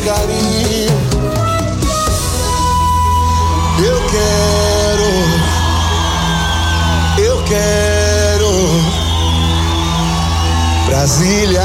carinho. Eu quero Brasília.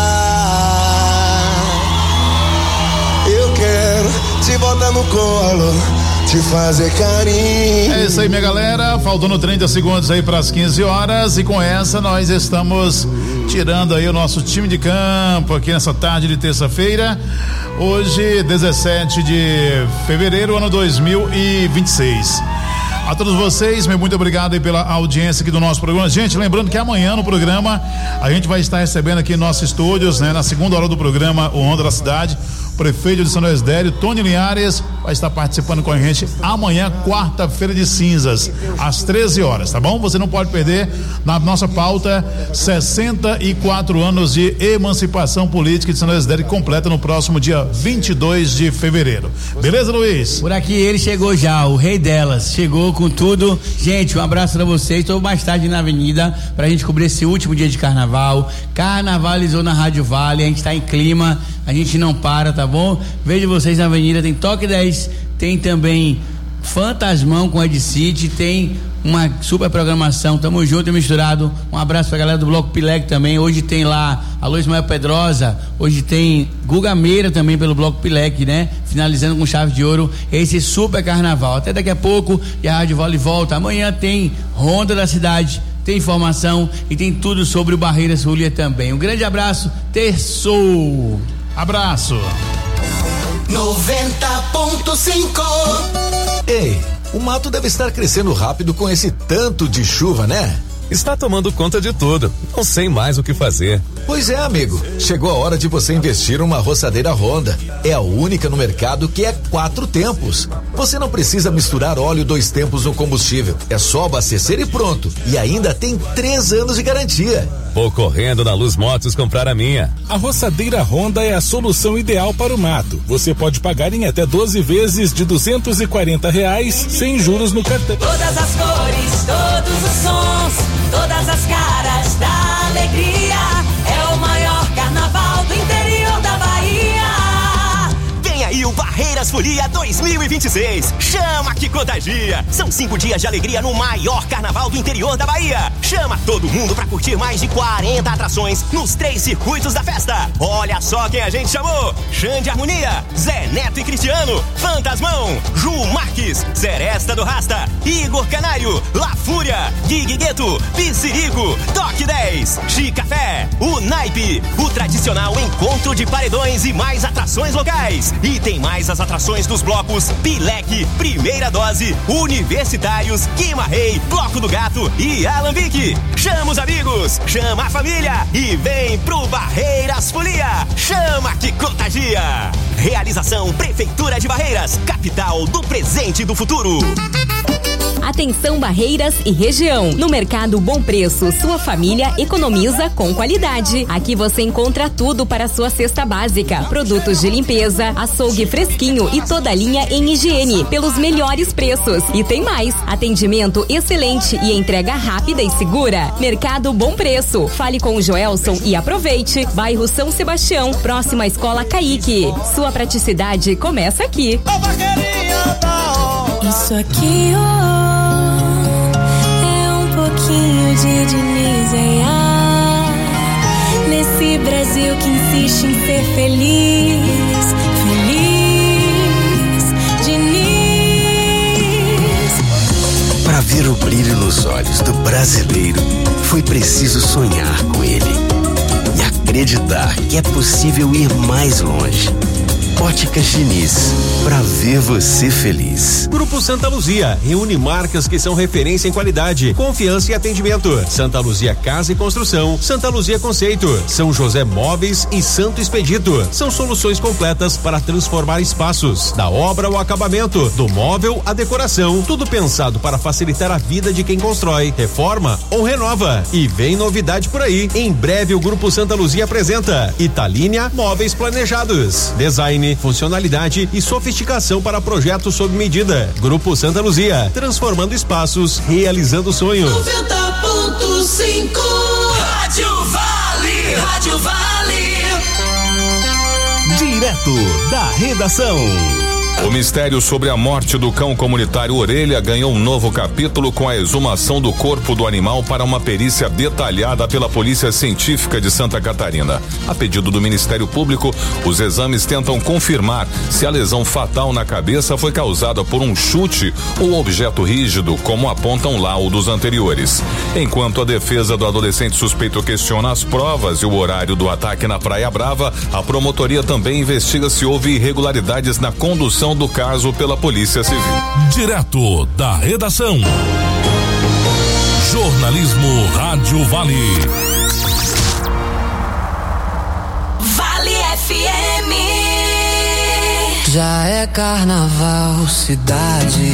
Eu quero te botar no colo, te fazer carinho. É isso aí, minha galera, faltando 30 segundos aí para as 15 horas e com essa nós estamos tirando aí o nosso time de campo aqui nessa tarde de terça-feira, hoje 17 de fevereiro, ano 2026. A todos vocês, muito obrigado aí pela audiência aqui do nosso programa. Gente, lembrando que amanhã no programa a gente vai estar recebendo aqui em nossos estúdios, né, na segunda hora do programa, o Onda da Cidade, o prefeito de São Desidério, Tony Linhares, vai estar participando com a gente amanhã, quarta-feira de cinzas, às 13 horas, tá bom? Você não pode perder. Na nossa pauta, 64 anos de emancipação política de São Desidério, completa no próximo dia 22 de fevereiro. Beleza, Luiz? Por aqui ele chegou já, o rei delas, chegou com tudo. Gente, um abraço pra vocês. Estou mais tarde na avenida pra gente cobrir esse último dia de carnaval. Carnavalizou na Rádio Vale, a gente tá em clima, a gente não para, tá bom? Vejo vocês na avenida, tem Toque 10, tem também Fantasmão com Ed City, tem uma super programação, tamo junto e misturado. Um abraço pra galera do Bloco Pileque também. Hoje tem lá Alô Ismael Pedrosa, hoje tem Guga Meira também pelo Bloco Pileque, né? Finalizando com chave de ouro esse super carnaval. Até daqui a pouco e a Rádio Vale volta. Amanhã tem Ronda da Cidade, tem informação e tem tudo sobre o Barreiras Folia também. Um grande abraço, terçou. Abraço. 90.5. Ei, o mato deve estar crescendo rápido com esse tanto de chuva, né? Está tomando conta de tudo. Não sei mais o que fazer. Pois é, amigo. Chegou a hora de você investir numa roçadeira Honda. É a única no mercado que é 4 tempos. Você não precisa misturar óleo 2 tempos no combustível. É só abastecer e pronto. E ainda tem 3 anos de garantia. Vou correndo na Luz Motos comprar a minha. A roçadeira Honda é a solução ideal para o mato. Você pode pagar em até 12 vezes de R$240 sem juros no cartão. Todas as cores, todos os sons, todas as caras da alegria. É o maior carnaval do interior da Bahia. Vem aí o Barreiras Folia 2026. Chama que contagia. São 5 dias de alegria no maior carnaval do interior da Bahia. Chama todo mundo pra curtir mais de 40 atrações nos 3 circuitos da festa. Olha só quem a gente chamou: Xande Harmonia, Zé Neto e Cristiano, Fantasmão, Ju Marques, Seresta do Rasta, Igor Canário, La Fúria, Gig Gueto, Piscirico, Toque 10, Chicafé, o Naipe, o tradicional encontro de paredões e mais atrações locais. E tem mais as atrações dos blocos Pileque, Primeira Dose, Universitários, Guima Rei, Bloco do Gato e Alambique. Chama os amigos, chama a família e vem pro Barreiras Folia. Chama que contagia. Realização Prefeitura de Barreiras, capital do presente e do futuro. Atenção Barreiras e região. No Mercado Bom Preço, sua família economiza com qualidade. Aqui você encontra tudo para sua cesta básica. Produtos de limpeza, açougue fresquinho e toda a linha em higiene pelos melhores preços. E tem mais, atendimento excelente e entrega rápida e segura. Mercado Bom Preço. Fale com o Joelson e aproveite. Bairro São Sebastião, próxima à Escola Caique. Sua praticidade começa aqui. Isso aqui, de Diniz, nesse Brasil que insiste em ser feliz, Diniz. Para ver o brilho nos olhos do brasileiro, foi preciso sonhar com ele e acreditar que é possível ir mais longe. Óticas Diniz, pra ver você feliz. Grupo Santa Luzia reúne marcas que são referência em qualidade, confiança e atendimento. Santa Luzia Casa e Construção, Santa Luzia Conceito, São José Móveis e Santo Expedito. São soluções completas para transformar espaços, da obra ao acabamento, do móvel à decoração, tudo pensado para facilitar a vida de quem constrói, reforma ou renova. E vem novidade por aí. Em breve o Grupo Santa Luzia apresenta Italínia Móveis Planejados, design, funcionalidade e sofisticação para projetos sob medida. Grupo Santa Luzia, transformando espaços, realizando sonhos. 90.5 Rádio Vale. Direto da Redação. O mistério sobre a morte do cão comunitário Orelha ganhou um novo capítulo com a exumação do corpo do animal para uma perícia detalhada pela Polícia Científica de Santa Catarina. A pedido do Ministério Público, os exames tentam confirmar se a lesão fatal na cabeça foi causada por um chute ou objeto rígido, como apontam laudos anteriores. Enquanto a defesa do adolescente suspeito questiona as provas e o horário do ataque na Praia Brava, a promotoria também investiga se houve irregularidades na condução do caso pela Polícia Civil. Direto da redação. Jornalismo Rádio Vale. Vale FM. Já é carnaval, cidade.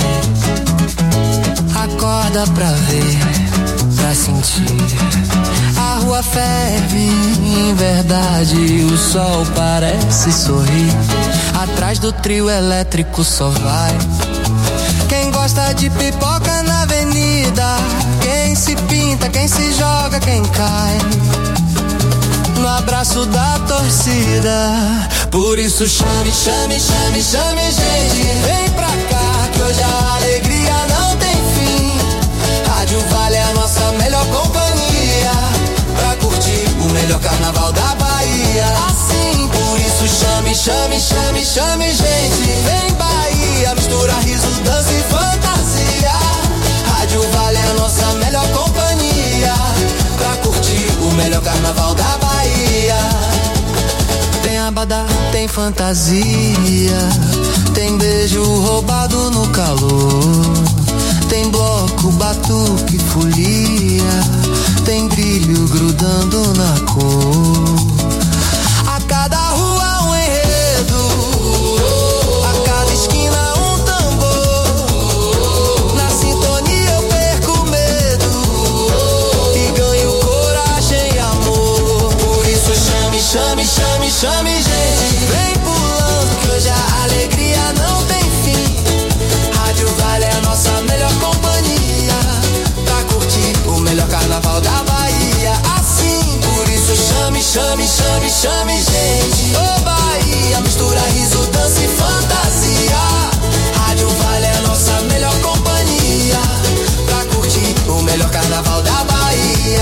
Acorda pra ver, pra sentir. A rua ferve, em verdade, o sol parece sorrir. Atrás do trio elétrico só vai quem gosta de pipoca na avenida. Quem se pinta, quem se joga, quem cai no abraço da torcida. Por isso chame, chame, chame, chame, gente. Vem pra cá que hoje a alegria não tem fim. Rádio Vale é a nossa melhor companhia pra curtir o melhor carnaval da Bahia. Assim, por isso chame, chame, chame, chame, gente. Vem Bahia, mistura riso, dança e fantasia. Rádio Vale é a nossa melhor companhia pra curtir o melhor carnaval da Bahia. Tem abadá, tem fantasia, tem beijo roubado no calor. Tem bloco, batuque, folia, tem brilho grudando na cor. A cada rua um enredo, a cada esquina um tambor. Na sintonia eu perco medo e ganho coragem e amor. Por isso chame, chame, chame, chame, gente. Vem pulando que hoje a alegria não tem fim. Rádio Vale é a nossa melhor companhia pra curtir o melhor carnaval da Bahia. Assim, por isso chame, chame, chame, chame, gente. Ô Bahia, mistura riso, dança e fantasia. Rádio Vale é a nossa melhor companhia pra curtir o melhor carnaval da Bahia.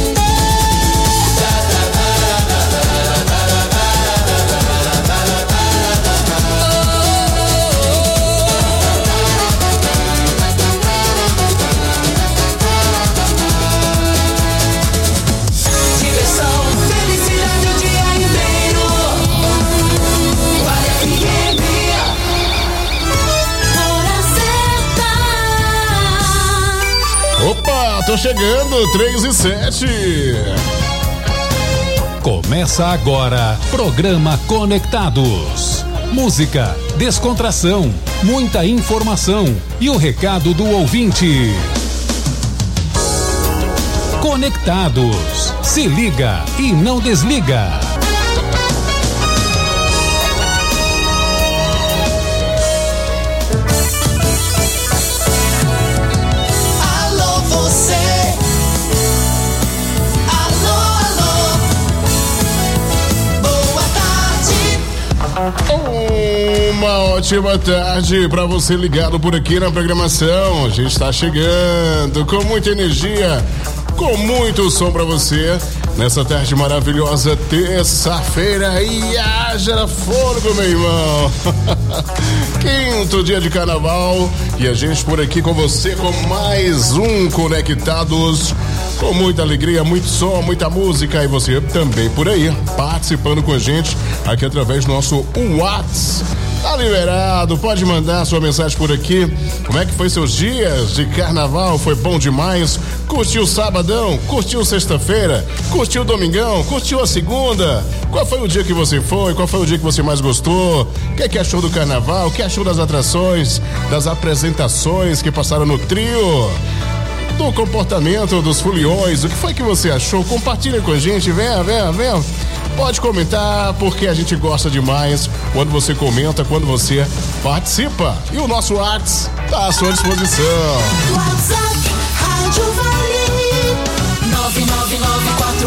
Opa, tô chegando, 3:07. Começa agora, programa Conectados. Música, descontração, muita informação e o recado do ouvinte. Conectados, se liga e não desliga. Uma ótima tarde para você ligado por aqui na programação. A gente está chegando com muita energia, com muito som para você nessa tarde maravilhosa, terça-feira. E haja fôlego, meu irmão. Quinto dia de carnaval e a gente por aqui com você com mais um Conectados, com muita alegria, muito som, muita música, e você também por aí participando com a gente aqui através do nosso WhatsApp. Tá liberado, pode mandar sua mensagem por aqui. Como é que foi seus dias de carnaval? Foi bom demais? Curtiu sabadão? Curtiu sexta-feira? Curtiu domingão? Curtiu a segunda? Qual foi o dia que você foi? Qual foi o dia que você mais gostou? O que achou do carnaval? O que achou das atrações, das apresentações que passaram no trio? Do comportamento dos foliões? O que foi que você achou? Compartilha com a gente, venha. Pode comentar, porque a gente gosta demais quando você comenta, quando você participa. E o nosso WhatsApp está à sua disposição. WhatsApp Rádio Vale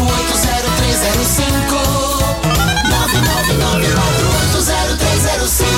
999480305 999480305.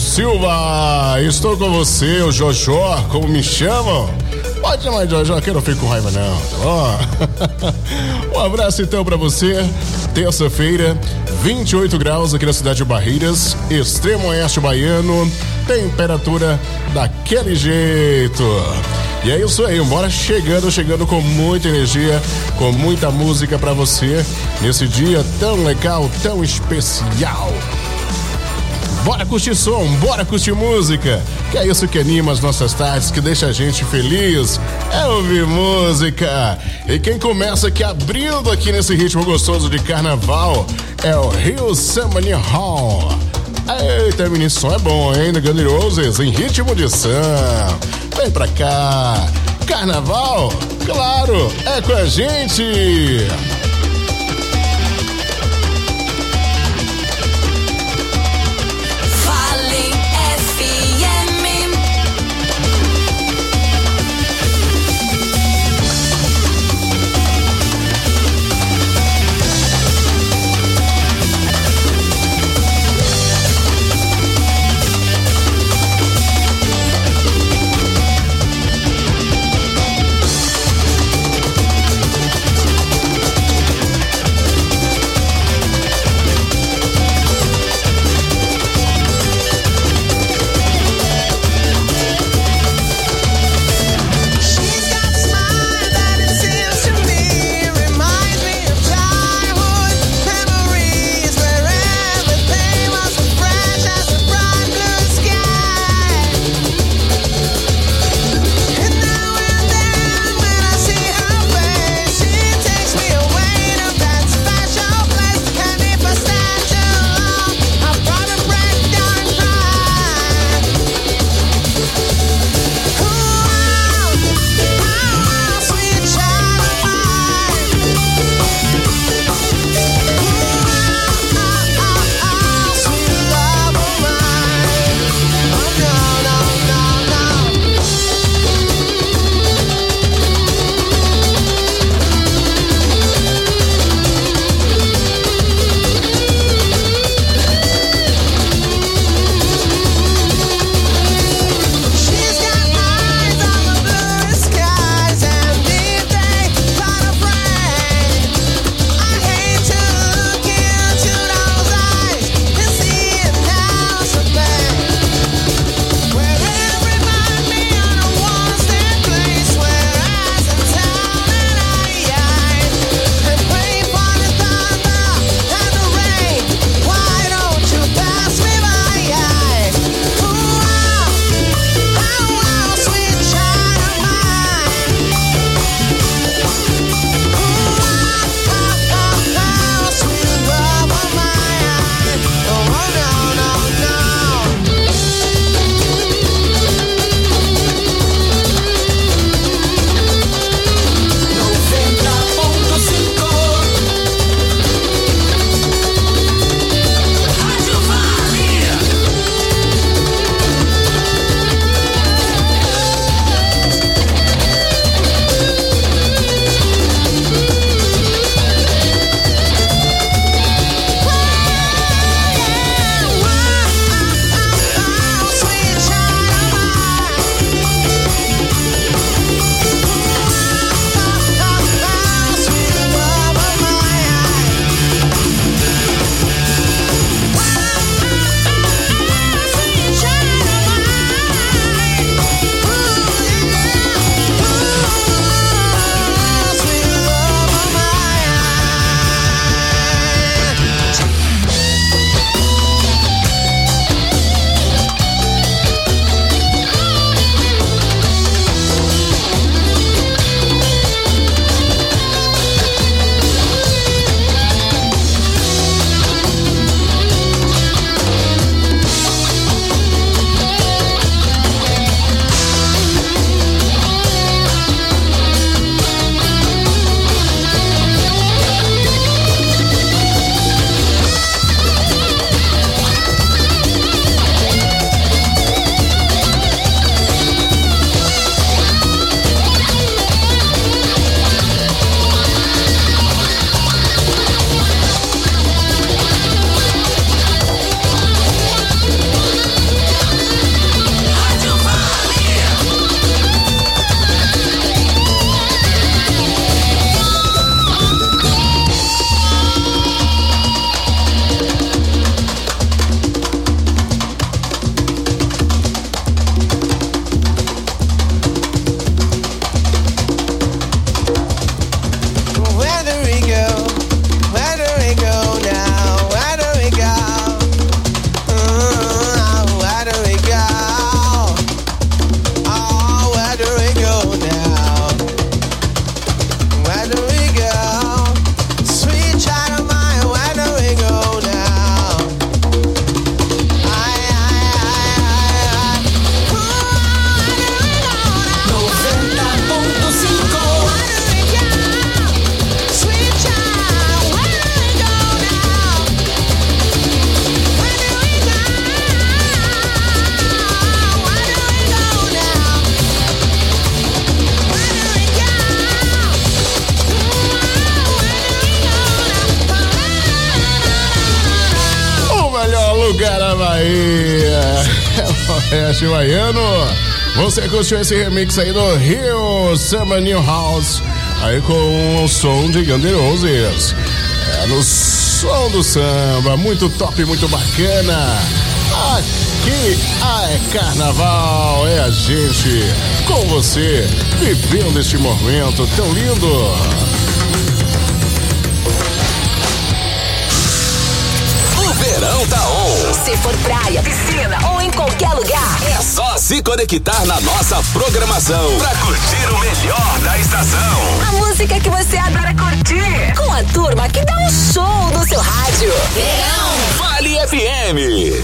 Silva, estou com você, o Jojó, como me chamam? Pode chamar de Jojó, que eu não fico com raiva não, tá bom? Um abraço então pra você, terça-feira, 28 graus aqui na cidade de Barreiras, extremo oeste baiano, temperatura daquele jeito. E é isso aí, bora chegando com muita energia, com muita música pra você, nesse dia tão legal, tão especial. Bora curtir som, bora curtir música, que é isso que anima as nossas tardes, que deixa a gente feliz, é ouvir música. E quem começa aqui abrindo aqui nesse ritmo gostoso de carnaval é o Rio Samba Hall. Eita, menino, esse som é bom, hein? Guns N' Roses em ritmo de samba. Vem pra cá, carnaval, claro, é com a gente. aí, Oeste Baiano. Você curtiu esse remix aí do Rio Summer New House, aí com o som de Guns N' Roses. No som do samba, muito top, muito bacana. Aqui é carnaval, é a gente com você, vivendo este momento tão lindo. Verão tá on. Se for praia, piscina ou em qualquer lugar, é só se conectar na nossa programação pra curtir o melhor da estação. A música que você adora curtir, com a turma que dá um show no seu rádio. Verão Vale FM.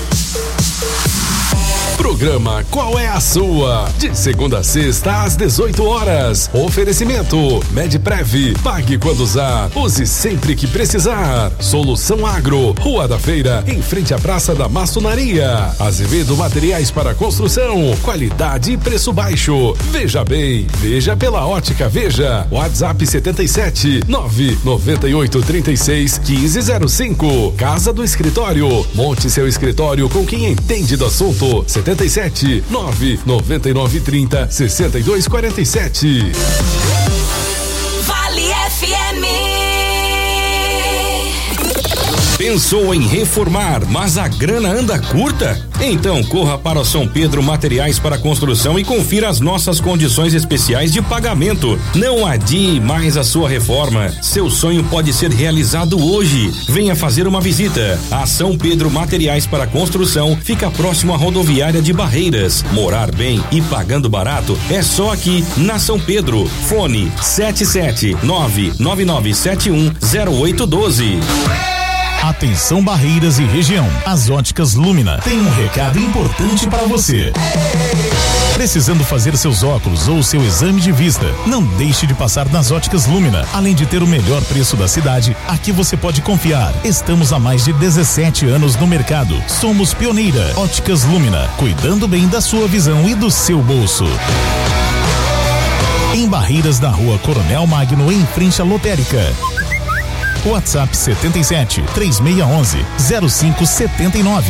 Programa Qual é a Sua? De segunda a sexta às 18 horas. Oferecimento Medprev. Pague quando usar. Use sempre que precisar. Solução Agro. Rua da Feira, em frente à Praça da Maçonaria. Azevedo Materiais para Construção. Qualidade e preço baixo. Veja bem. Veja pela Ótica Veja. WhatsApp 77 998 36 1505. Casa do Escritório. Monte seu escritório com quem entende do assunto. 77 999 30 62 47. Vale FM. Pensou em reformar, mas a grana anda curta? Então corra para São Pedro Materiais para Construção e confira as nossas condições especiais de pagamento. Não adie mais a sua reforma. Seu sonho pode ser realizado hoje. Venha fazer uma visita. A São Pedro Materiais para Construção fica próximo à rodoviária de Barreiras. Morar bem e pagando barato é só aqui na São Pedro. Fone 77999710812. Atenção Barreiras e região. As Óticas Lumina tem um recado importante para você. Precisando fazer seus óculos ou seu exame de vista? Não deixe de passar nas Óticas Lumina. Além de ter o melhor preço da cidade, aqui você pode confiar. Estamos há mais de 17 anos no mercado. Somos pioneira. Óticas Lumina, cuidando bem da sua visão e do seu bolso. Em Barreiras, na Rua Coronel Magno, em frente à Lotérica. WhatsApp 77 3611 0579.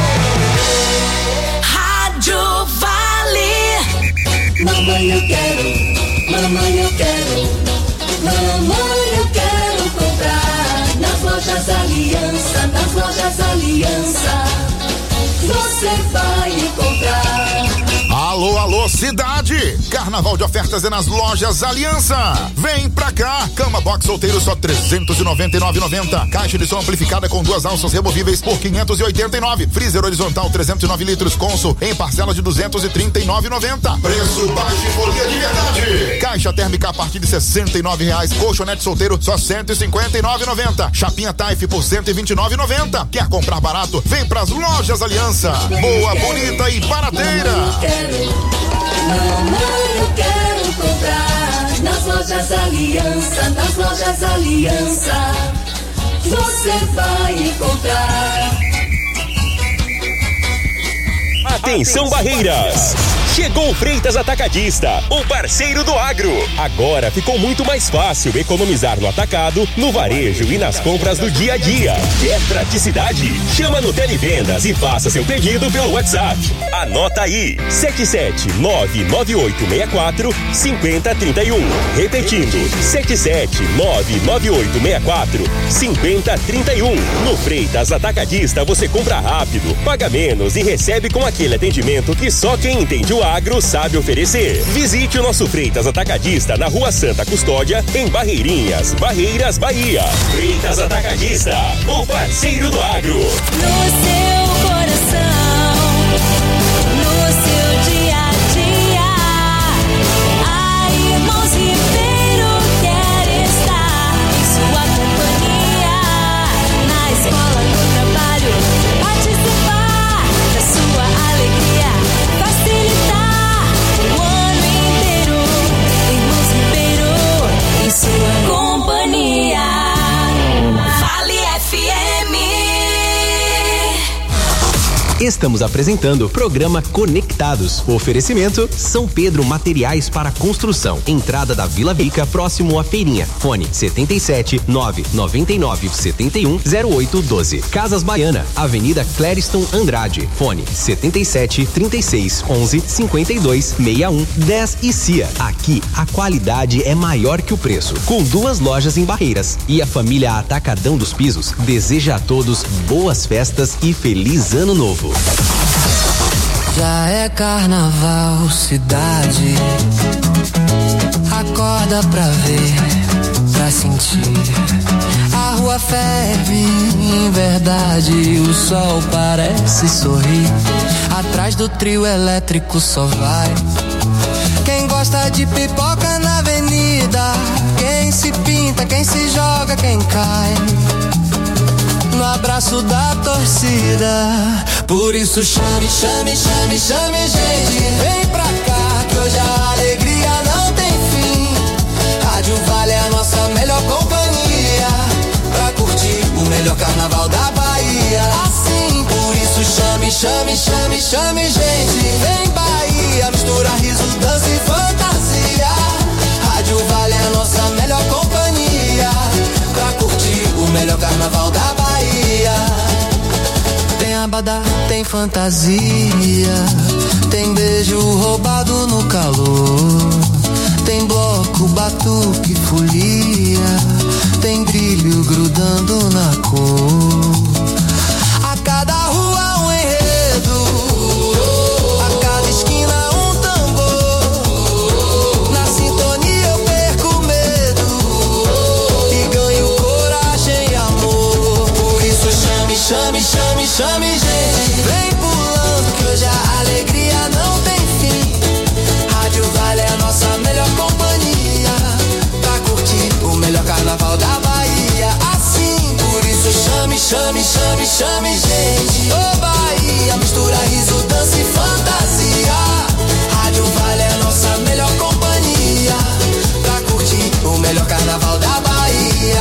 Rádio Vale. Mamãe eu quero, mamãe eu quero, mamãe eu quero comprar nas lojas Aliança, nas lojas Aliança. Você vai encontrar. Alô, alô, cidade! Carnaval de ofertas é nas lojas Aliança. Vem pra cá! Cama box solteiro só R$399,90. Caixa de som amplificada com 2 alças removíveis por R$589. Freezer horizontal 309 litros Consul em parcela de R$239,90. Preço baixo e folia de verdade. Caixa térmica a partir de R$69. Colchonete solteiro só R$159,90. Chapinha Taif por R$129,90. Quer comprar barato? Vem pras lojas Aliança. Boa, bonita e barateira. Mamãe, eu quero comprar nas lojas Aliança, nas lojas Aliança. Você vai encontrar. Atenção Barreiras! Chegou o Freitas Atacadista, o parceiro do agro. Agora ficou muito mais fácil economizar no atacado, no varejo e nas compras do dia a dia. Quer praticidade? Chama no Televendas e faça seu pedido pelo WhatsApp. Anota aí, 77998645031. Repetindo, 77998645031. No Freitas Atacadista você compra rápido, paga menos e recebe com aquele atendimento que só quem entende o agro sabe oferecer. Visite o nosso Freitas Atacadista na Rua Santa Custódia, em Barreirinhas, Barreiras, Bahia. Freitas Atacadista, o parceiro do agro. No seu coração, no seu dia a dia, a Irmãos Ribeiro quer estar em sua companhia, na escola, no trabalho, participar da sua alegria, facilitar o ano inteiro. Irmãos Ribeiro em sua companhia. Vale FM. Estamos apresentando o programa Conectados. O oferecimento São Pedro Materiais para Construção. Entrada da Vila Vica, próximo à Feirinha. Fone 77 999 71 0812. Casas Baiana, Avenida Clériston Andrade. Fone 77 36 11 52 61 10 e CIA. Aqui a qualidade é maior que o preço. Com 2 lojas em Barreiras. E a família Atacadão dos Pisos deseja a todos boas festas e feliz ano novo. Já é carnaval, cidade. Acorda pra ver, pra sentir. A rua ferve, em verdade. O sol parece sorrir. Atrás do trio elétrico só vai quem gosta de pipoca na avenida. Quem se pinta, quem se joga, quem cai no abraço da torcida. Por isso chame, chame, chame, chame, gente. Vem pra cá que hoje a alegria não tem fim. Rádio Vale é a nossa melhor companhia pra curtir o melhor carnaval da Bahia. Assim, por isso chame, chame, chame, chame, gente. Vem Bahia, mistura riso, dança e fantasia. Rádio Vale é a nossa melhor companhia pra curtir o melhor carnaval da Bahia. Tem abadá, tem fantasia, tem beijo roubado no calor, tem bloco, batuque, folia, tem brilho grudando na cor. A cada rua um enredo, a cada esquina um tambor. Na sintonia eu perco medo e ganho coragem e amor. Por isso chame, chame, chame, chame, gente. Vem pulando que hoje a alegria não tem fim. Rádio Vale é a nossa melhor companhia pra curtir o melhor carnaval da Bahia. Assim, por isso chame, chame, chame, chame, gente. Ô Bahia, mistura riso, dança e fantasia. Rádio Vale é a nossa melhor companhia pra curtir o melhor carnaval da Bahia.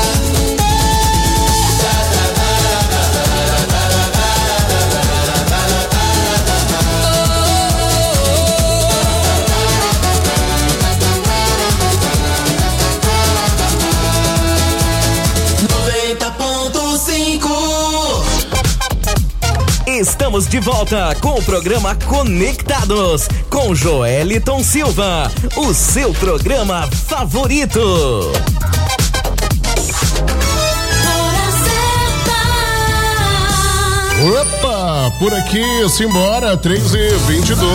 Estamos de volta com o programa Conectados com Joeliton Silva, o seu programa favorito. Opa, por aqui, simbora, 3h22.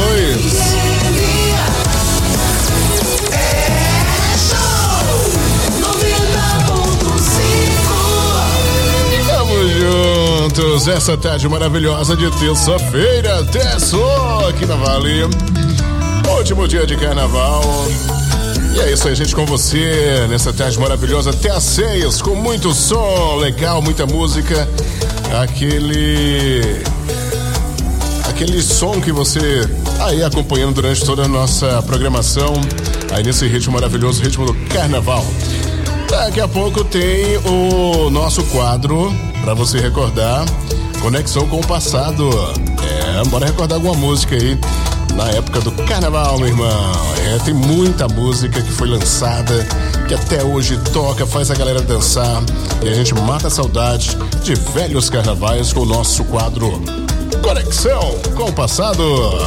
Juntos, essa tarde maravilhosa de terça-feira, terçou aqui na Vale, último dia de carnaval. E é isso aí, gente, com você nessa tarde maravilhosa até às 6, com muito som legal, muita música, aquele som que você aí acompanhando durante toda a nossa programação, aí nesse ritmo maravilhoso, ritmo do carnaval. Daqui a pouco tem o nosso quadro pra você recordar, Conexão com o Passado. Bora recordar alguma música aí na época do carnaval, meu irmão. Tem muita música que foi lançada, que até hoje toca, faz a galera dançar, e a gente mata a saudade de velhos carnavais com o nosso quadro Conexão com o Passado.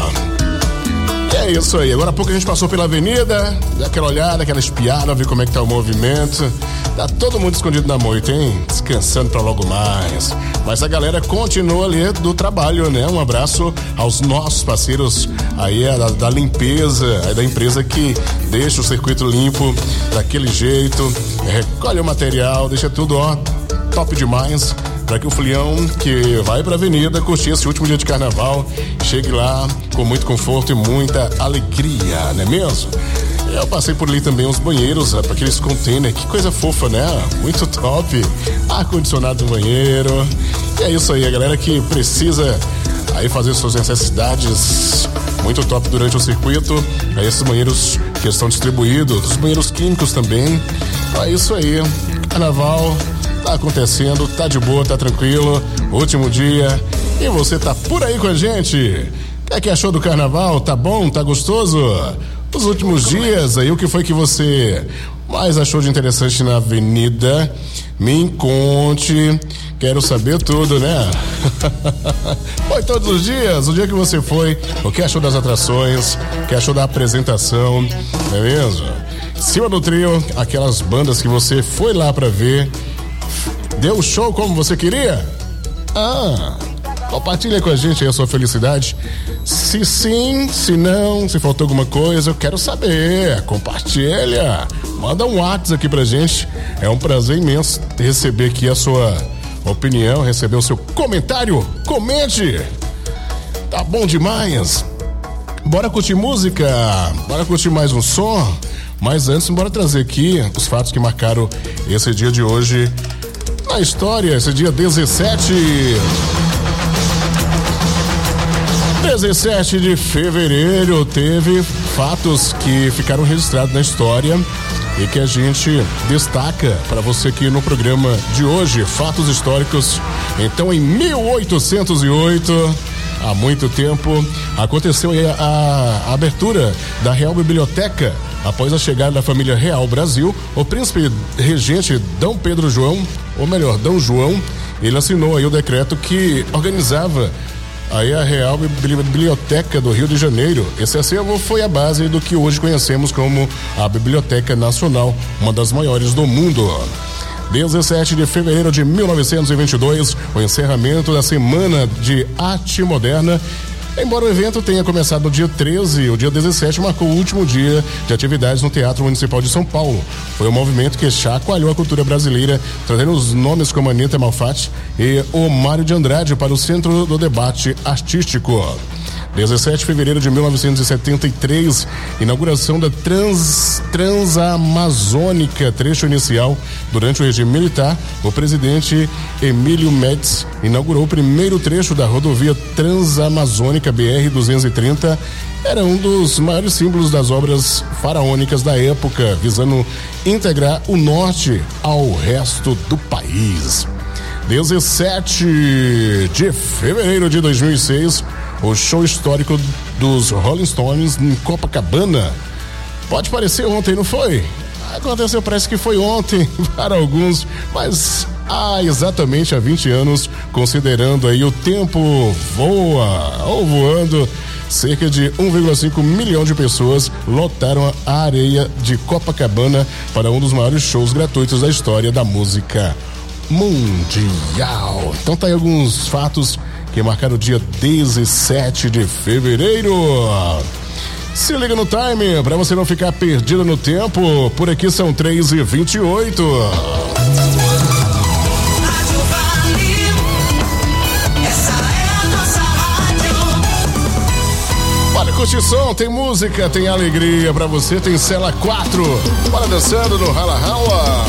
É isso aí, agora há pouco a gente passou pela avenida, dá aquela olhada, aquela espiada, ver como é que tá o movimento. Tá todo mundo escondido na moita, hein? Descansando pra logo mais. Mas a galera continua ali do trabalho, né? Um abraço aos nossos parceiros aí da limpeza, aí da empresa que deixa o circuito limpo daquele jeito, recolhe o material, deixa tudo, ó, top demais. Para que o folião que vai pra avenida curtir esse último dia de carnaval chegue lá com muito conforto e muita alegria, não é mesmo? Eu passei por ali também os banheiros, para aqueles containers, que coisa fofa, né? Muito top, ar-condicionado no banheiro. E é isso aí, a galera que precisa aí fazer suas necessidades, muito top durante o circuito. Aí esses banheiros que estão distribuídos, os banheiros químicos também. É isso aí, carnaval tá acontecendo, tá de boa, tá tranquilo, último dia, E você tá por aí com a gente? O que achou do carnaval? Tá bom? Tá gostoso? Os últimos dias aí, o que foi que você mais achou de interessante na avenida? Me conte, quero saber tudo, né? Foi todos os dias, o dia que você foi, o que achou das atrações, o que achou da apresentação, não é mesmo? Cima do trio, aquelas bandas que você foi lá pra ver, deu o show como você queria? Compartilha com a gente aí a sua felicidade. Se sim, se não, se faltou alguma coisa, eu quero saber. Compartilha. Manda um WhatsApp aqui pra gente. É um prazer imenso receber aqui a sua opinião, receber o seu comentário. Comente. Tá bom demais. Bora curtir música. Bora curtir mais um som. Mas antes, bora trazer aqui os fatos que marcaram esse dia de hoje na história. Esse dia 17 de fevereiro teve fatos que ficaram registrados na história e que a gente destaca para você aqui no programa de hoje, fatos históricos. Então, em 1808, há muito tempo, aconteceu a abertura da Real Biblioteca. Após a chegada da família Real Brasil, o príncipe regente Dom João, ele assinou aí o decreto que organizava aí a Real Biblioteca do Rio de Janeiro. Esse acervo foi a base do que hoje conhecemos como a Biblioteca Nacional, uma das maiores do mundo. 17 de fevereiro de 1922, o encerramento da Semana de Arte Moderna. Embora o evento tenha começado no dia 13, o dia 17 marcou o último dia de atividades no Teatro Municipal de São Paulo. Foi um movimento que chacoalhou a cultura brasileira, trazendo os nomes como Anitta Malfatti e o Mário de Andrade para o centro do debate artístico. 17 de fevereiro de 1973, inauguração da Transamazônica, trecho inicial. Durante o regime militar, o presidente Emílio Médici inaugurou o primeiro trecho da rodovia Transamazônica BR-230. Era um dos maiores símbolos das obras faraônicas da época, visando integrar o norte ao resto do país. 17 de fevereiro de 2006, o show histórico dos Rolling Stones em Copacabana. Pode parecer ontem, não foi? Aconteceu, parece que foi ontem para alguns, mas exatamente há 20 anos, considerando aí o tempo voando, cerca de 1,5 milhão de pessoas lotaram a areia de Copacabana para um dos maiores shows gratuitos da história da música mundial. Então tá aí alguns fatos que marcaram o dia 17 de fevereiro. Se liga no time, pra você não ficar perdido no tempo. Por aqui são 3h28. Bora curtir som, tem música, tem alegria pra você, tem Cela 4. Bora dançando no Rala Rala.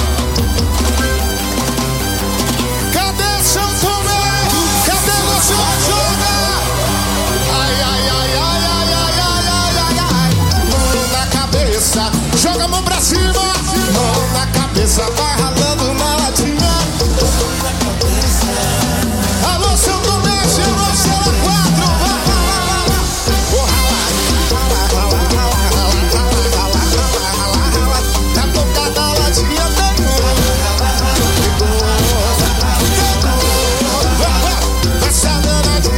Joga a mão pra cima, mão na cabeça, vai ralando na latinha. Alô, seu Tomé, alô, Cela 4, na boca da latinha vai se andando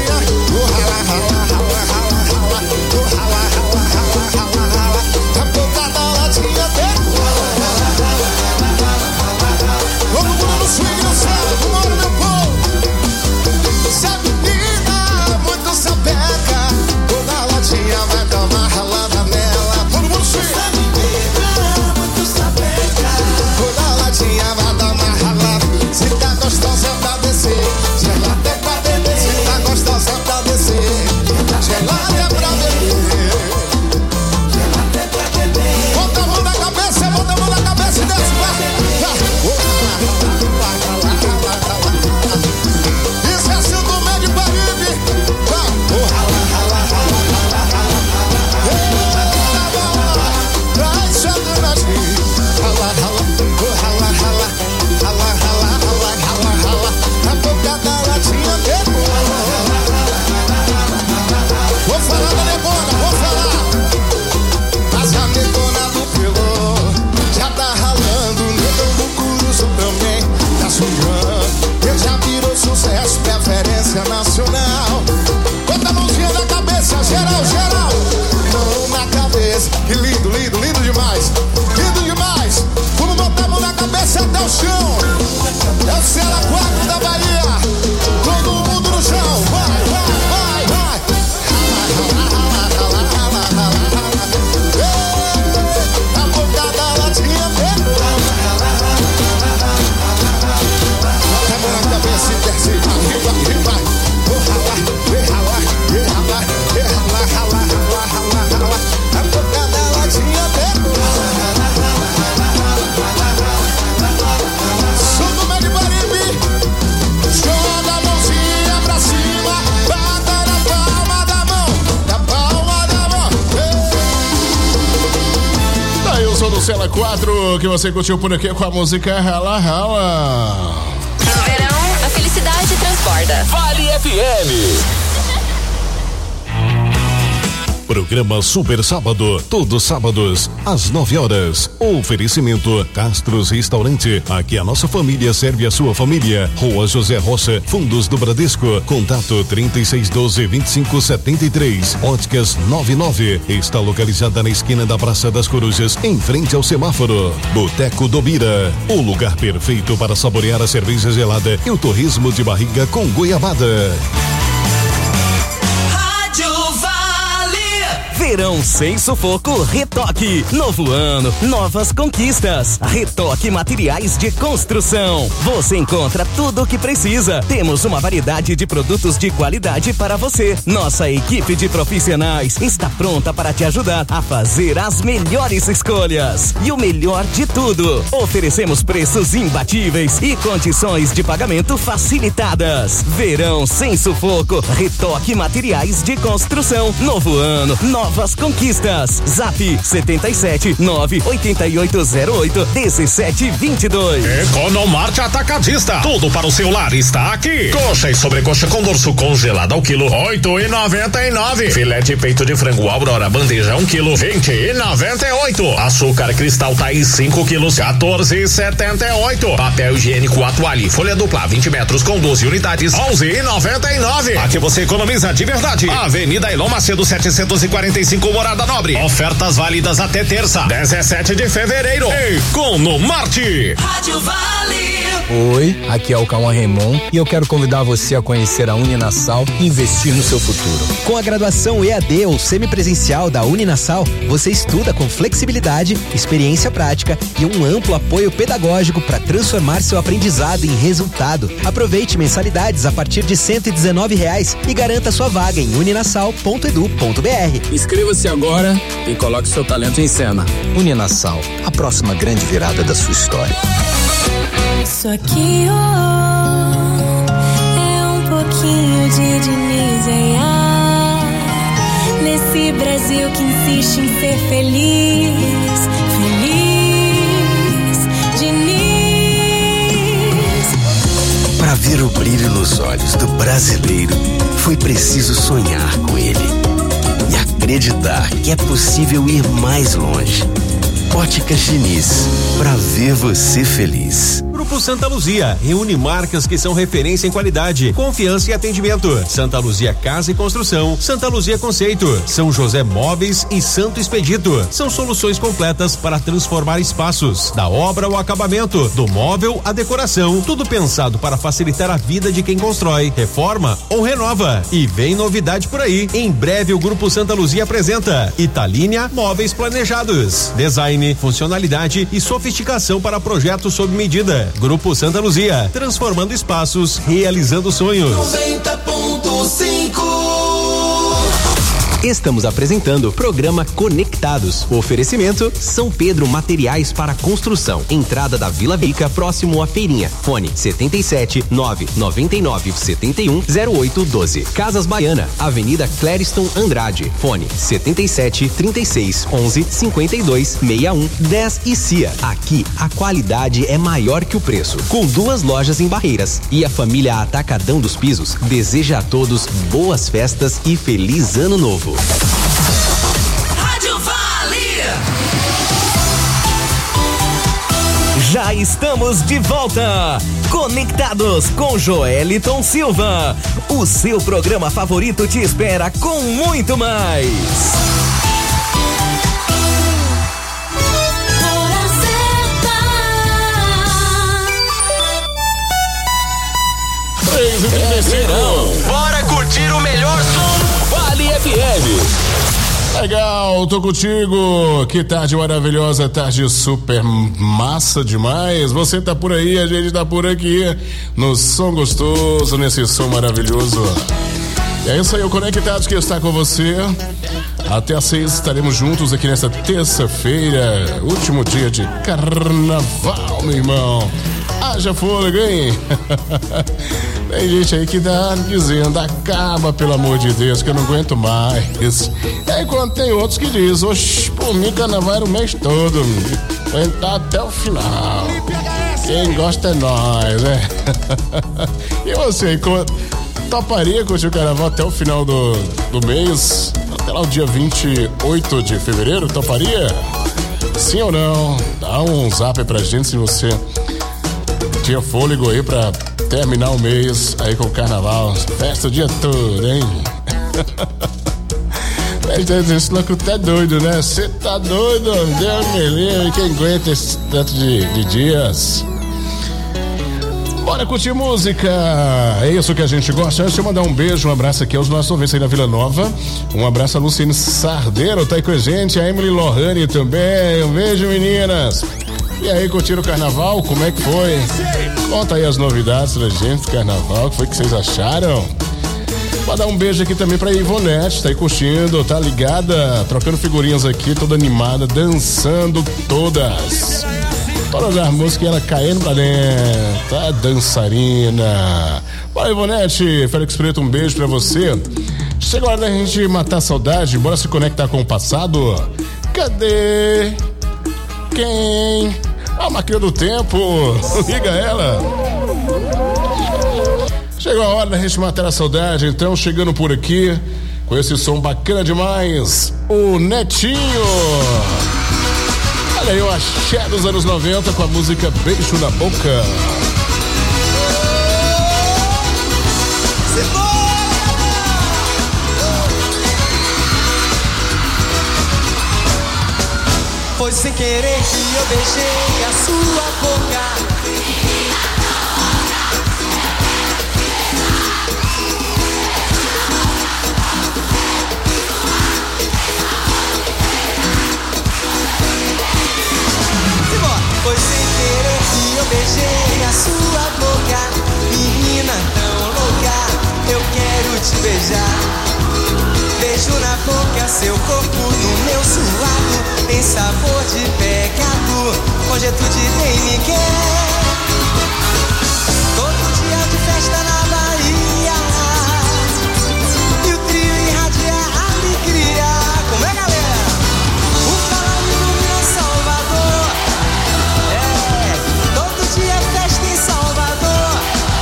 o som do Cela 4 que você curtiu por aqui com a música Rala Rala. No verão, a felicidade transborda. Vale FM. Programa Super Sábado, todos sábados, às 9 horas. Oferecimento Castros Restaurante. Aqui a nossa família serve a sua família. Rua José Rocha, Fundos do Bradesco. Contato 3612-2573. Óticas 99. Está localizada na esquina da Praça das Corujas, em frente ao semáforo. Boteco do Bira. O lugar perfeito para saborear a cerveja gelada e o torresmo de barriga com goiabada. Verão sem sufoco, Retoque. Novo ano, novas conquistas. Retoque Materiais de Construção. Você encontra tudo o que precisa. Temos uma variedade de produtos de qualidade para você. Nossa equipe de profissionais está pronta para te ajudar a fazer as melhores escolhas. E o melhor de tudo, oferecemos preços imbatíveis e condições de pagamento facilitadas. Verão sem sufoco, Retoque Materiais de Construção. Novo ano, novas conquistas. Zap 77 98808 1722. Economarte Atacadista. Tudo para o seu lar está aqui. Coxa e sobrecoxa com dorso congelado ao quilo 8,99. Filé de peito de frango Aurora bandeja 1 quilo 20,98. Açúcar cristal Thaís 5 quilos 14,78. Papel higiênico Atuale folha dupla 20 metros com 12 unidades 11,99. Aqui você economiza de verdade. Avenida Elon Macedo 745 Morada Nobre. Ofertas válidas até terça, 17 de fevereiro. Economarte. Rádio Vale. Oi, aqui é o Cauã Raymond e eu quero convidar você a conhecer a Uninasal e investir no seu futuro. Com a graduação EAD ou semipresencial da Uninasal, você estuda com flexibilidade, experiência prática e um amplo apoio pedagógico para transformar seu aprendizado em resultado. Aproveite mensalidades a partir de R$119 e garanta sua vaga em uninasal.edu.br. Inscreva-se agora e coloque seu talento em cena. Uninasal, a próxima grande virada da sua história. Isso aqui, é um pouquinho de Diniz, nesse Brasil que insiste em ser feliz, Diniz. Para ver o brilho nos olhos do brasileiro, foi preciso sonhar com ele e acreditar que é possível ir mais longe. Óticas Diniz, pra ver você feliz. Grupo Santa Luzia reúne marcas que são referência em qualidade, confiança e atendimento. Santa Luzia Casa e Construção, Santa Luzia Conceito, São José Móveis e Santo Expedito. São soluções completas para transformar espaços, da obra ao acabamento, do móvel à decoração, tudo pensado para facilitar a vida de quem constrói, reforma ou renova. E vem novidade por aí. Em breve o Grupo Santa Luzia apresenta Italínia Móveis Planejados. Design, funcionalidade e sofisticação para projetos sob medida. Grupo Santa Luzia, transformando espaços, realizando sonhos. 90.5. Estamos apresentando o programa Conectados. O oferecimento São Pedro Materiais para Construção. Entrada da Vila Vica, próximo à Feirinha. Fone 77 999 71 0812. Casas Baiana, Avenida Clériston Andrade. Fone 77 36 11 52 61 10 e CIA. Aqui a qualidade é maior que o preço. Com 2 lojas em Barreiras. E a família Atacadão dos Pisos deseja a todos boas festas e feliz ano novo. Rádio Vale. Já estamos de volta. Conectados com Joeliton Silva. O seu programa favorito te espera com muito mais. Bora curtir o melhor som. Vale FM. Legal, tô contigo. Que tarde maravilhosa, tarde super massa demais. Você tá por aí, a gente tá por aqui. No som gostoso, nesse som maravilhoso. E é isso aí, o Conectados que está com você. Até às 6 estaremos juntos aqui nessa terça-feira, último dia de carnaval, meu irmão. Haja fôlego, hein? Tem gente aí que tá dizendo, acaba, pelo amor de Deus, que eu não aguento mais. Enquanto tem outros que dizem, oxe, por mim carnaval era o mês todo, aguentar até o final. Quem gosta é nós, né? E você, toparia curtir o carnaval até o final do mês? Até lá o dia 28 de fevereiro, toparia? Sim ou não? Dá um zap aí pra gente se você tinha fôlego aí pra terminar o mês aí com o carnaval. Festa o dia todo, hein? Esse louco tá doido, né? Você tá doido? Deus me livre. Quem aguenta esse tanto de dias? Bora curtir música. É isso que a gente gosta. Deixa eu mandar um beijo, um abraço aqui aos nossos ouvintes aí na Vila Nova. Um abraço a Luciene Sardeiro, tá aí com a gente. A Emily Lohane também. Um beijo, meninas. E aí, curtiram o carnaval? Como é que foi? Conta aí as novidades da gente do carnaval. O que foi que vocês acharam? Vou dar um beijo aqui também pra Ivonete, tá aí curtindo, tá ligada, trocando figurinhas aqui, toda animada, dançando todas. Todas as músicas, ela caindo pra dentro, tá dançarina. Bora, Ivonete, Félix Preto, um beijo pra você. Chegou a hora da gente matar a saudade, bora se conectar com o passado. Cadê? Quem? A máquina do tempo, liga ela. Chegou a hora da gente matar a saudade, então chegando por aqui, com esse som bacana demais, o Netinho. Olha aí o axé dos anos 90 com a música Beijo na Boca. Foi sem querer que eu beijei a sua boca. Foi sem querer que eu beijei a sua boca. Menina tão louca, eu quero te beijar. Beijo na boca, seu corpo no meu suado. Tem sabor de pecado, com jeito de quem me quer. Todo dia de festa na Bahia, e o trio irradia alegria. Como é, galera? O farol ilumina Salvador. Todo dia é festa em Salvador.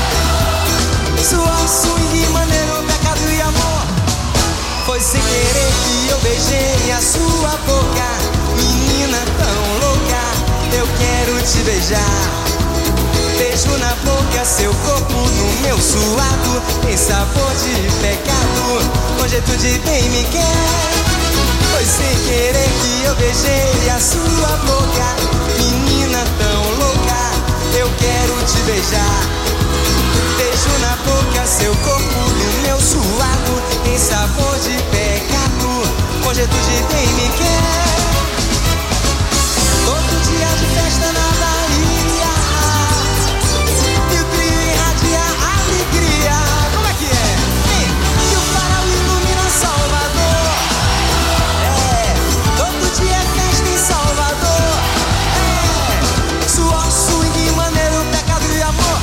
Suor, swing, maneiro, pecado e amor. Foi sem querer que eu beijei a sua boca. Menina tão louca, eu quero te beijar. Beijo na boca, seu corpo no meu suado. Tem sabor de pecado, com jeito de quem me quer. Foi sem querer que eu beijei a sua boca. Menina tão louca, eu quero te beijar. Beijo na boca, seu corpo no meu suado. Tem sabor de pecado, com jeito de quem me quer. Todo dia de festa na Bahia, e o trio irradia alegria. Como é que é? E o farol ilumina Salvador. Todo dia é festa em Salvador. Suor, swing, maneiro, pecado e amor.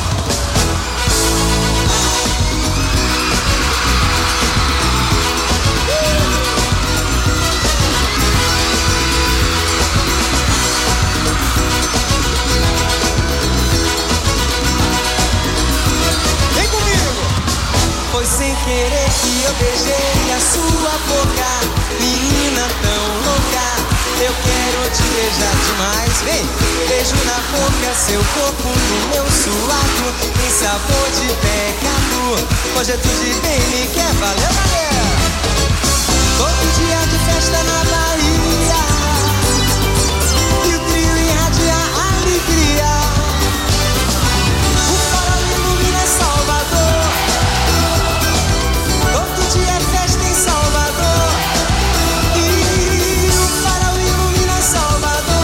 Vem comigo! Foi sem querer que eu beijei a sua boca. Menina tão louca, eu quero te beijar demais. Vem! Beijo na boca, seu corpo no meu suado. Tem sabor de pecado, com jeito de quem me quer. Valeu, galera! Todo dia de festa na Bahia, e o trio irradia alegria. O farol ilumina Salvador. Todo dia é festa em Salvador. E o farol ilumina Salvador.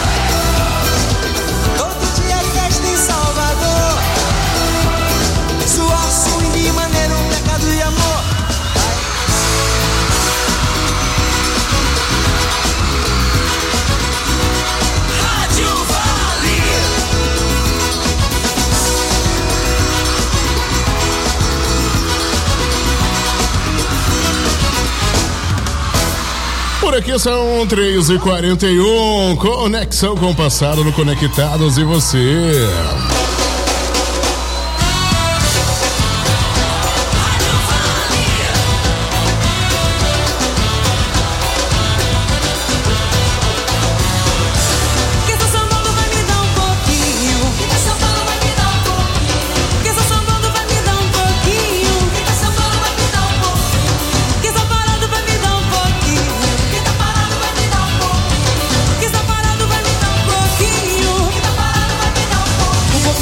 Todo dia é festa em Salvador. Suor, swing, maneiro, pecado e amor. aqui são 3h41. Conexão com o passado no Conectados e você. Um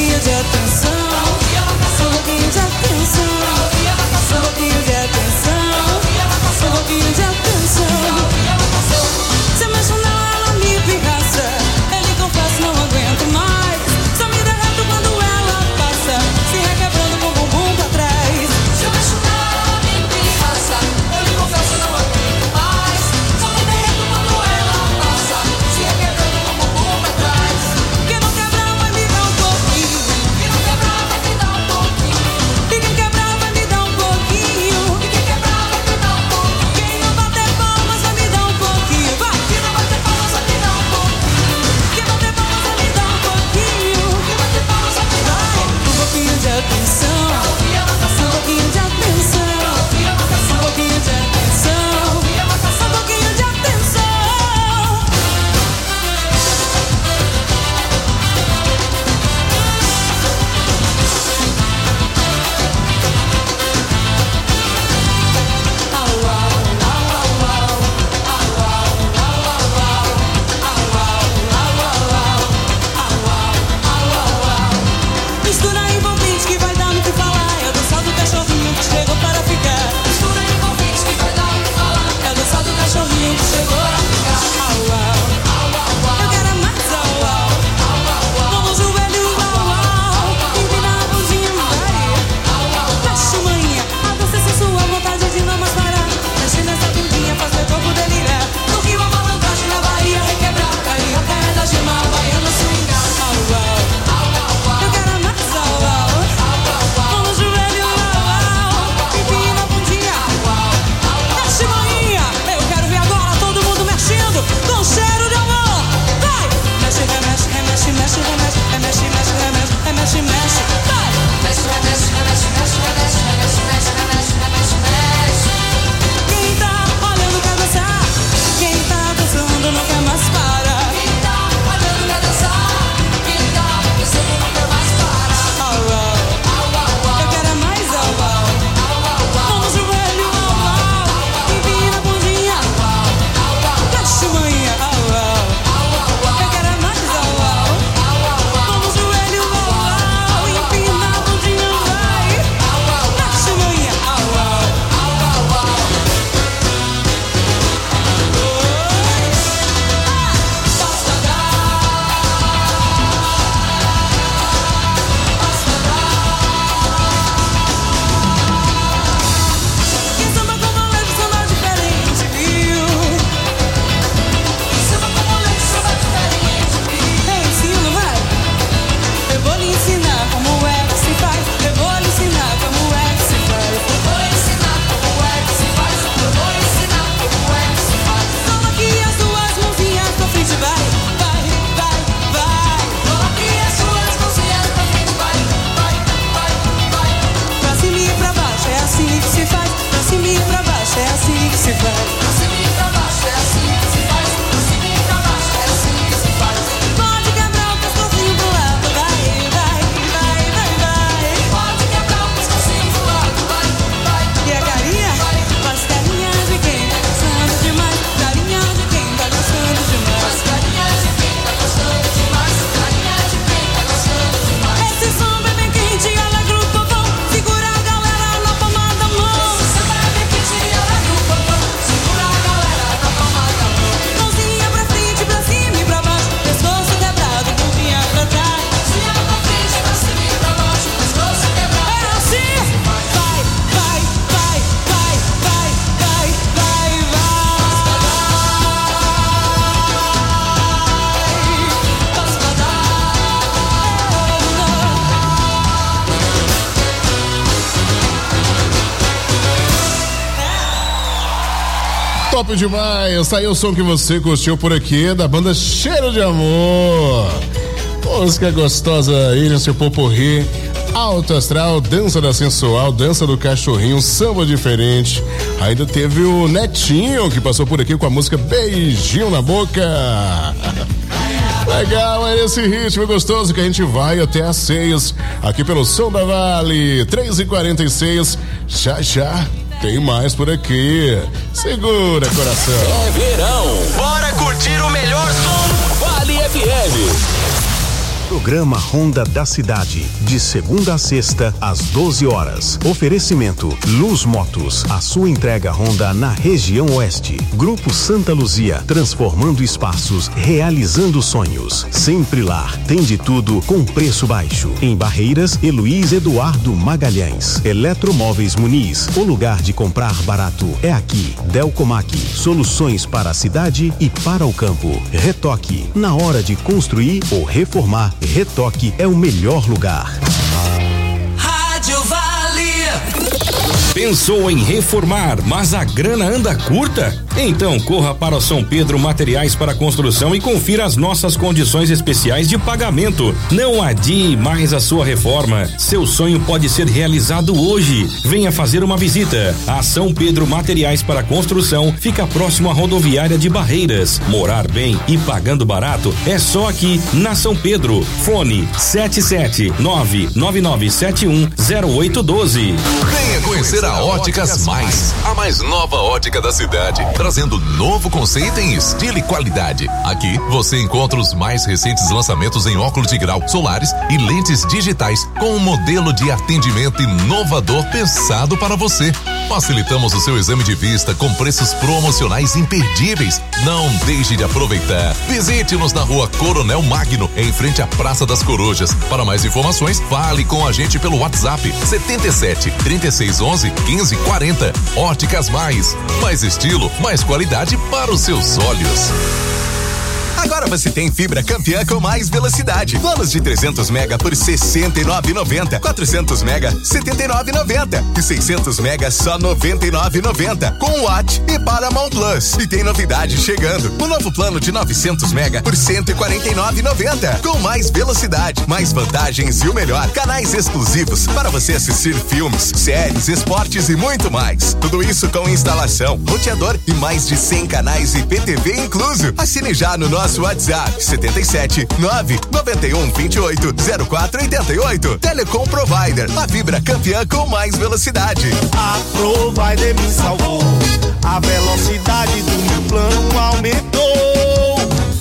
Top demais. Tá aí o som que você curtiu por aqui da banda Cheiro de Amor. Música gostosa aí nesse poporri. Alto astral, dança da sensual, dança do cachorrinho, samba diferente. Ainda teve o Netinho que passou por aqui com a música Beijinho na Boca. Legal, é esse ritmo gostoso que a gente vai até às 6 aqui pelo Som da Vale, 3h46. Já tem mais por aqui. Segura, coração. É verão. Bora curtir o melhor som. Vale FM. Programa Honda da Cidade, de segunda a sexta, às 12 horas. Oferecimento Luz Motos, a sua entrega Honda na região oeste. Grupo Santa Luzia, transformando espaços, realizando sonhos. Sempre Lar, tem de tudo com preço baixo. Em Barreiras, Luiz Eduardo Magalhães. Eletromóveis Muniz, o lugar de comprar barato é aqui. Delcomac, soluções para a cidade e para o campo. Retoque, na hora de construir ou reformar, Retoque é o melhor lugar. Rádio Vale. Pensou em reformar, mas a grana anda curta? Então corra para São Pedro Materiais para Construção e confira as nossas condições especiais de pagamento. Não adie mais a sua reforma. Seu sonho pode ser realizado hoje. Venha fazer uma visita. A São Pedro Materiais para Construção fica próximo à rodoviária de Barreiras. Morar bem e pagando barato é só aqui na São Pedro. Fone 77999710812. Venha conhecer a Óticas Mais, a mais nova ótica da cidade, trazendo novo conceito em estilo e qualidade. Aqui você encontra os mais recentes lançamentos em óculos de grau, solares e lentes digitais, com um modelo de atendimento inovador pensado para você. Facilitamos o seu exame de vista com preços promocionais imperdíveis. Não deixe de aproveitar. Visite-nos na Rua Coronel Magno, em frente à Praça das Corujas. Para mais informações, fale com a gente pelo WhatsApp 77 3611 1540. Óticas Mais estilo, mais qualidade para os seus olhos. Agora você tem fibra campeã com mais velocidade. Planos de 300 mega por R$ 69,90. 400 mega, R$ 79,90. E 600 mega, só R$ 99,90. Com Watt e Paramount Plus. E tem novidade chegando. O novo plano de 900 mega por R$ 149,90. Com mais velocidade, mais vantagens e o melhor. Canais exclusivos para você assistir filmes, séries, esportes e muito mais. Tudo isso com instalação, roteador e mais de 100 canais IPTV incluso. Assine já no nosso WhatsApp 77 991 28 0488. Telecom Provider, a fibra campeã com mais velocidade. A Provider me salvou. A velocidade do meu plano aumentou.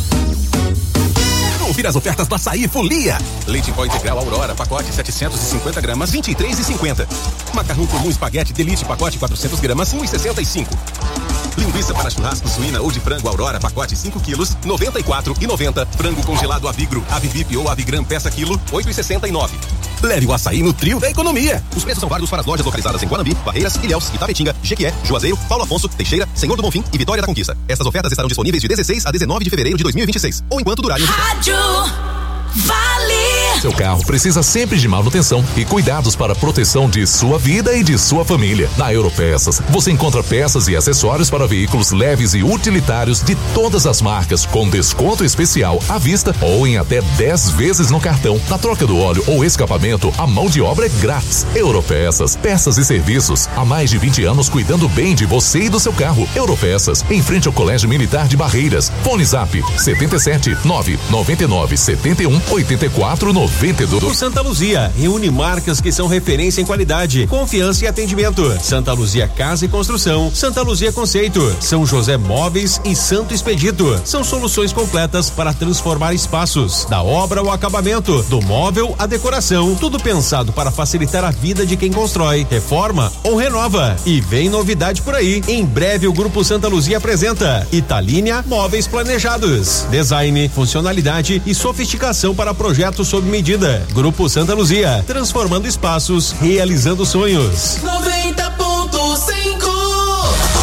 Confira as ofertas do Açaí Folia. Leite em pó integral Aurora, pacote 750 gramas, 23,50. Macarrão comum espaguete Delite, pacote 400 gramas, 1,65. Linguiça para churrasco suína ou de frango Aurora, pacote 5 quilos, 94,90. Frango congelado Avigro, Avivip ou Avigram, peça quilo, 8,69. Leve o açaí no trio da economia. Os preços são válidos para as lojas localizadas em Guanambi, Barreiras, Ilhéus, Itapetinga, Jequié, Juazeiro, Paulo Afonso, Teixeira, Senhor do Bonfim e Vitória da Conquista. Estas ofertas estarão disponíveis de 16 a 19 de fevereiro de 2026 ou enquanto durarem os Rádio Vale. Seu carro precisa sempre de manutenção e cuidados para a proteção de sua vida e de sua família. Na Europeças, você encontra peças e acessórios para veículos leves e utilitários de todas as marcas, com desconto especial à vista ou em até 10 vezes no cartão. Na troca do óleo ou escapamento, a mão de obra é grátis. Europeças, peças e serviços. Há mais de 20 anos cuidando bem de você e do seu carro. Europeças, em frente ao Colégio Militar de Barreiras. Fone Zap 77 999 71 84 92. O Santa Luzia reúne marcas que são referência em qualidade, confiança e atendimento. Santa Luzia Casa e Construção, Santa Luzia Conceito, São José Móveis e Santo Expedito. São soluções completas para transformar espaços, da obra ao acabamento, do móvel à decoração, tudo pensado para facilitar a vida de quem constrói, reforma ou renova. E vem novidade por aí. Em breve o Grupo Santa Luzia apresenta Italínia Móveis Planejados, design, funcionalidade e sofisticação para projetos sob medida. Grupo Santa Luzia, transformando espaços, realizando sonhos. 90.5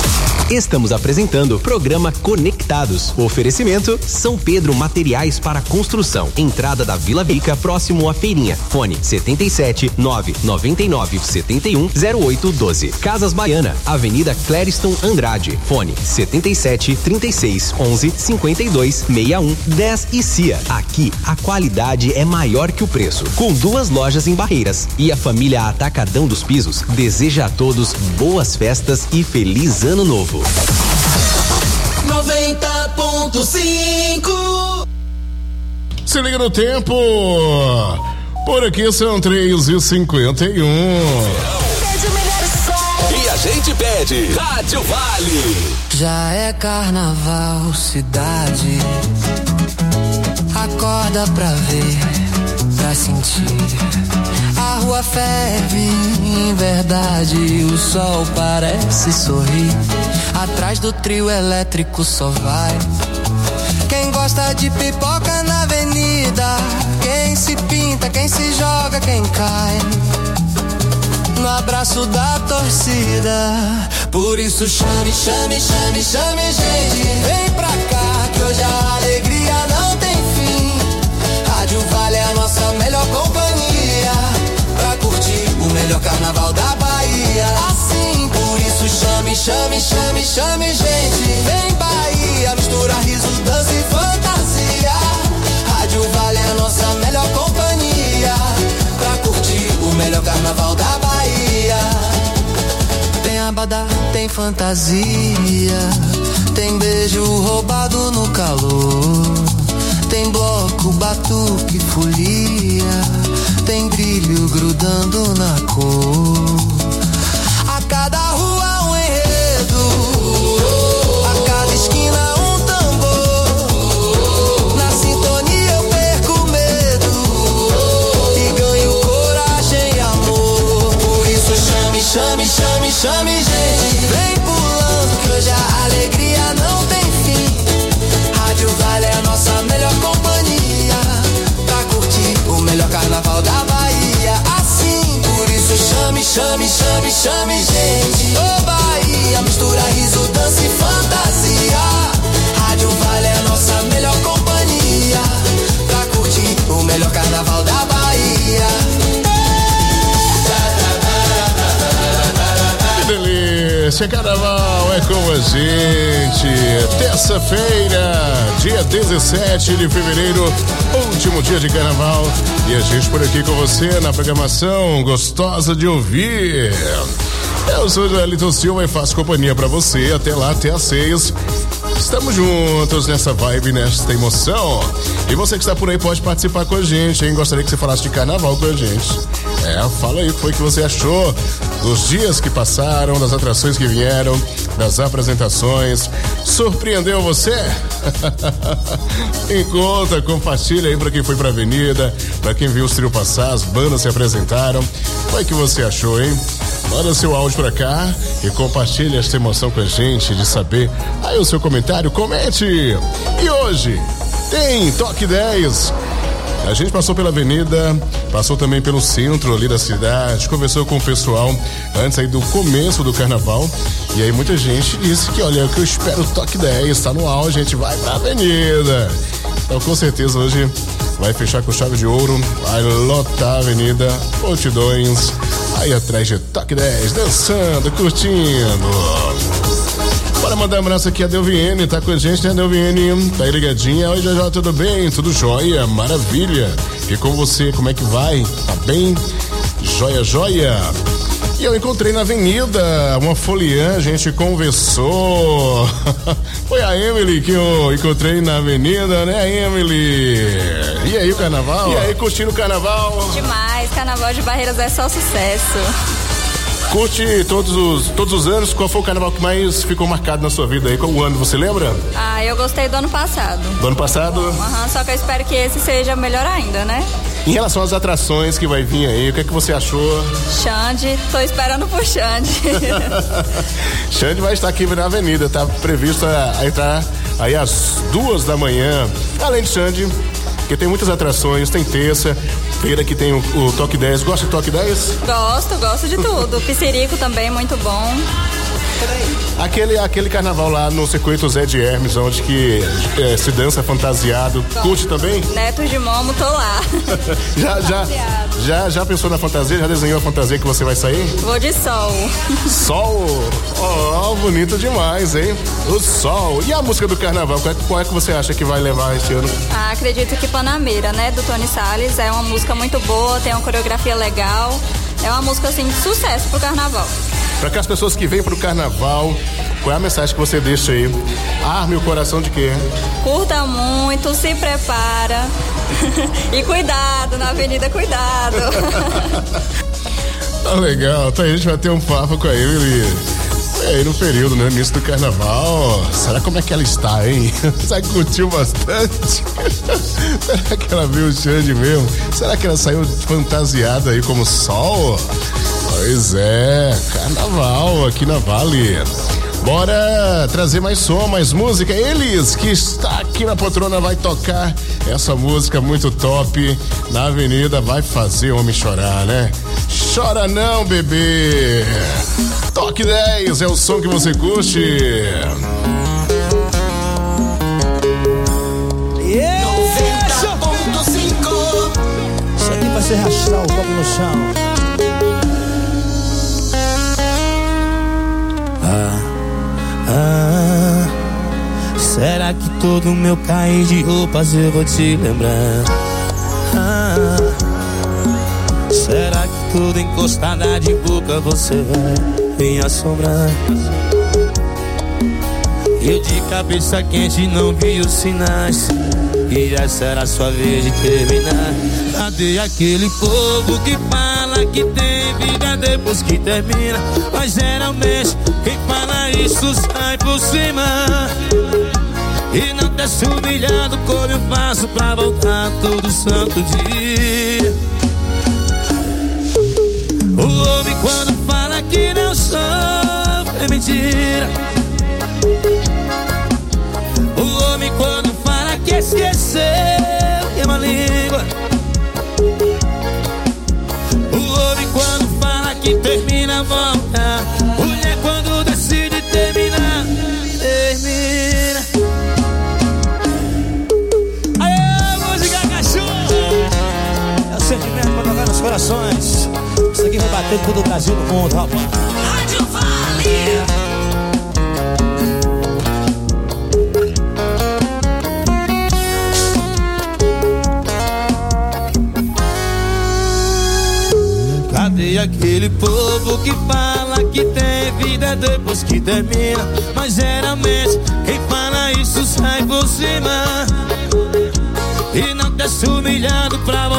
Estamos apresentando o programa Conectados. Oferecimento São Pedro Materiais para Construção. Entrada da Vila Vica, próximo à Feirinha. Fone 77 999 71 0812. Casas Baiana, Avenida Clériston Andrade. Fone 77 36 11 52 61 10 e CIA. Aqui a qualidade é maior que o preço. Com 2 lojas em Barreiras. E a família Atacadão dos Pisos deseja a todos boas festas e feliz ano novo. 90.5. Se liga no tempo. Por aqui são 3h51. E a gente pede Rádio Vale. Já é carnaval, cidade. Acorda pra ver, pra sentir. A rua ferve, em verdade, o sol parece sorrir. Atrás do trio elétrico só vai quem gosta de pipoca na avenida. Quem se pinta, quem se joga, quem cai no abraço da torcida. Por isso chame, chame, chame, chame, gente. Vem pra cá que hoje a alegria não tem fim. Rádio Vale é a nossa melhor companhia pra curtir o melhor carnaval da Bahia. Assim, por isso chame, chame, chame, chame, gente. Vem Bahia, mistura riso, dança e fantasia. Rádio Vale é a nossa melhor companhia pra curtir o melhor carnaval da Bahia. Tem abadá, tem fantasia, tem beijo roubado no calor. Tem bloco, batuque, folia, tem brilho grudando na cor. A cada rua um enredo, a cada esquina um tambor. Na sintonia eu perco medo e ganho coragem e amor. Por isso chame, chame, chame, chame, gente. Vem pulando que hoje a alegria não tem fim. Rádio Vale é a nossa melhor companhia pra curtir o melhor carnaval da Bahia. Assim, por isso chame, chame, chame, chame, gente. Ô Bahia, mistura riso, dança e fantasia. Rádio Vale é a nossa melhor companhia pra curtir o melhor carnaval da Bahia. Que delícia, carnaval é com a gente. Terça-feira, dia 17 de fevereiro, último dia de carnaval. E a gente por aqui com você na programação gostosa de ouvir. Eu sou o Joelito Silva e faço companhia pra você até lá, até às 6. Estamos juntos nessa vibe, nesta emoção. E você que está por aí pode participar com a gente, hein? Gostaria que você falasse de carnaval com a gente. Fala aí o que foi que você achou dos dias que passaram, das atrações que vieram, das apresentações. Surpreendeu você? Encontra, compartilha aí pra quem foi pra avenida, pra quem viu os trio passar, as bandas se apresentaram. O que você achou, hein? Manda seu áudio pra cá e compartilha esta emoção com a gente de saber aí o seu comentário, comente. E hoje tem Toque 10. A gente passou pela avenida, passou também pelo centro ali da cidade, conversou com o pessoal antes aí do começo do carnaval. E aí muita gente disse que, olha, o que eu espero, o Toque 10 tá no auge, a gente vai pra avenida. Então com certeza hoje vai fechar com chave de ouro, vai lotar a avenida, multidões aí atrás de Toque 10, dançando, curtindo. Bora mandar um abraço aqui a Delviene, tá com a gente, né, Delviene? Tá aí ligadinha. Oi, Jojó, tudo bem? Tudo jóia, maravilha. E com você, como é que vai? Tá bem? Jóia, jóia. E eu encontrei na avenida uma foliã, a gente conversou. Foi a Emily que eu encontrei na avenida, né, Emily? E aí, o carnaval? E aí, curtindo o carnaval? Demais, carnaval de Barreiras é só sucesso. Curte todos os anos? Qual foi o carnaval que mais ficou marcado na sua vida aí? Qual o ano, você lembra? Eu gostei do ano passado. Do ano passado? Só que eu espero que esse seja melhor ainda, né? Em relação às atrações que vai vir aí, o que é que você achou? Xande, tô esperando por Xande. Xande vai estar aqui na avenida, tá previsto a entrar aí às 2 da manhã. Além de Xande, que tem muitas atrações, tem terça, feira que tem o Toque 10. Gosta de Toque 10? Gosto de tudo. Piscirico também, muito bom. Aquele carnaval lá no circuito Zé de Hermes, onde que se dança fantasiado, curte também? Netos de Momo, tô lá. Já pensou na fantasia? Já desenhou a fantasia que você vai sair? Vou de sol. Sol? Oh, bonito demais, hein? O sol. E a música do carnaval, qual é que você acha que vai levar este ano? Acredito que Panameira, né? Do Tony Salles. É uma música muito boa, tem uma coreografia legal. É uma música, assim, de sucesso pro carnaval. Para que as pessoas que vêm pro carnaval, qual é a mensagem que você deixa aí? Arme o coração de quê? Curta muito, se prepara. E cuidado na avenida, cuidado. Tá legal, tá aí, a gente vai ter um papo com a Emily aí no período, no início do carnaval. Será como é que ela está, hein? Será que curtiu bastante? Será que ela viu o Xande mesmo? Será que ela saiu fantasiada aí como sol? Pois é, carnaval aqui na Vale. Bora trazer mais som, mais música. Eles que está aqui na poltrona vai tocar essa música muito top na avenida, vai fazer o homem chorar, né? Chora não, bebê. Toque 10 é o som que você curte. 90.5. Isso aqui vai ser rachar o copo no chão. Será que todo meu cair de roupas eu vou te lembrar? Será que tudo encostada de boca você vai me assombrar? Eu de cabeça quente não vi os sinais e essa era a sua vez de terminar. Cadê aquele povo que fala que tem vida depois que termina? Mas geralmente quem fala isso sai por cima e não desce humilhado como eu faço pra voltar todo santo dia. O homem quando fala que não sofre é mentira. O homem quando fala que esqueceu queima a língua. O homem quando fala que termina volta. Mulher quando decide terminar, termina. Aê, música cachorro! É o sentimento pra tocar nos corações. Isso aqui vai bater todo o Brasil no mundo, rapaz. Rádio Vale. Cadê aquele povo que fala que tem vida depois que termina? Mas geralmente quem fala isso sai por cima e não desce humilhado pra